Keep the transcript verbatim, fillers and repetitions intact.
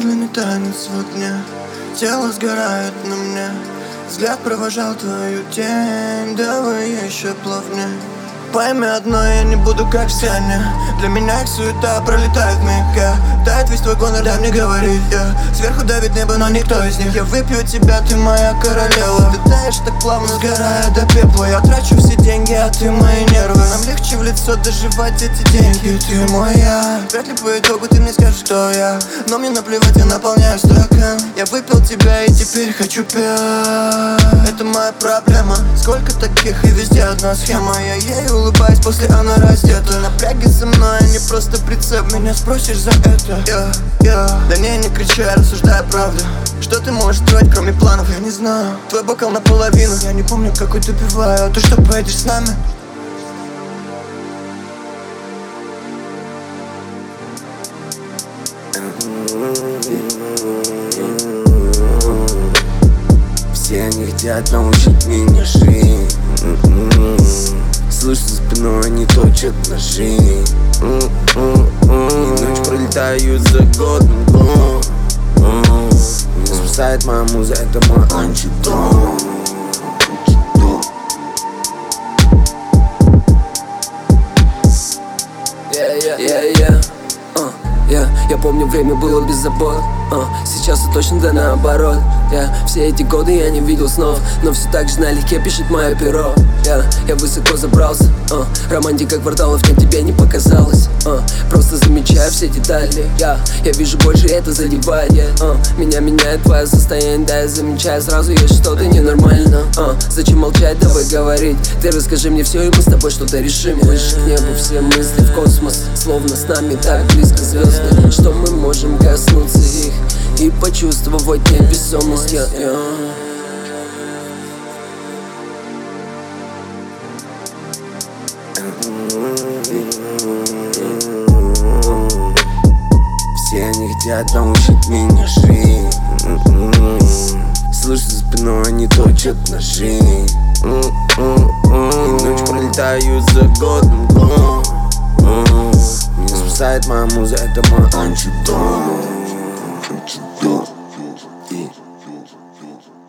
медленный танец в окне, тело сгорает на мне, взгляд провожал твою тень. Давай еще плавнее. Пойми одно, я не буду как все они. Для меня их суета пролетает мимо. Тает весь твой гонор, дай мне говорить, yeah. Сверху давит небо, но никто из них. Я выпью тебя, ты моя королева. Ты таешь так плавно, сгорая до пепла. Я трачу все деньги, а ты мои нервы. Нам легче в лицо доживать эти деньги. Ты моя, вряд ли по итогу ты мне скажешь, кто я. Но мне наплевать, я наполняю стакан. Я выпил тебя и теперь хочу пить. Это моя проблема. Сколько таких и везде одна схема. Я ей улыбаюсь, после она раздета. Напряги со мной, а не просто прицеп. Меня спросишь за это, yeah, yeah. Да не, не кричи, я рассуждаю правду. Что ты можешь строить, кроме планов, я не знаю. Твой бокал наполовину, я не помню, какой ты пиваю. А ты что, поедешь с нами? Все они хотят научить меня жить. Слышу за спиной, они точат ножи. И ночь пролетают за годом год. Меня спасает моя муза, это мой антидот. Yeah, yeah, yeah, yeah. Uh, yeah. Я помню, время было без забот. uh, Сейчас все точно да наоборот. yeah. Все эти годы я не видел снов, но все так же налегке пишет мое перо. yeah. Я высоко забрался, uh, романтика кварталов нет, тебе не показалось. uh, Просто замечаю все детали. yeah. Я вижу больше, это задевает. uh, Меня меняет твое состояние, да я замечаю сразу, есть что-то ненормально. uh, Зачем молчать, давай говорить. Ты расскажи мне все, и мы с тобой что-то решим. Выше к небу все мысли в космос, словно с нами так близко звезды, что мы можем коснуться их и почувствовать невесомость. yeah, yeah. Все они хотят научить меня жить. Слышу за спиной, они точат ножи. И ночь пролетают за годом год. Меня спасает моя муза, это мой антидот. Антидот.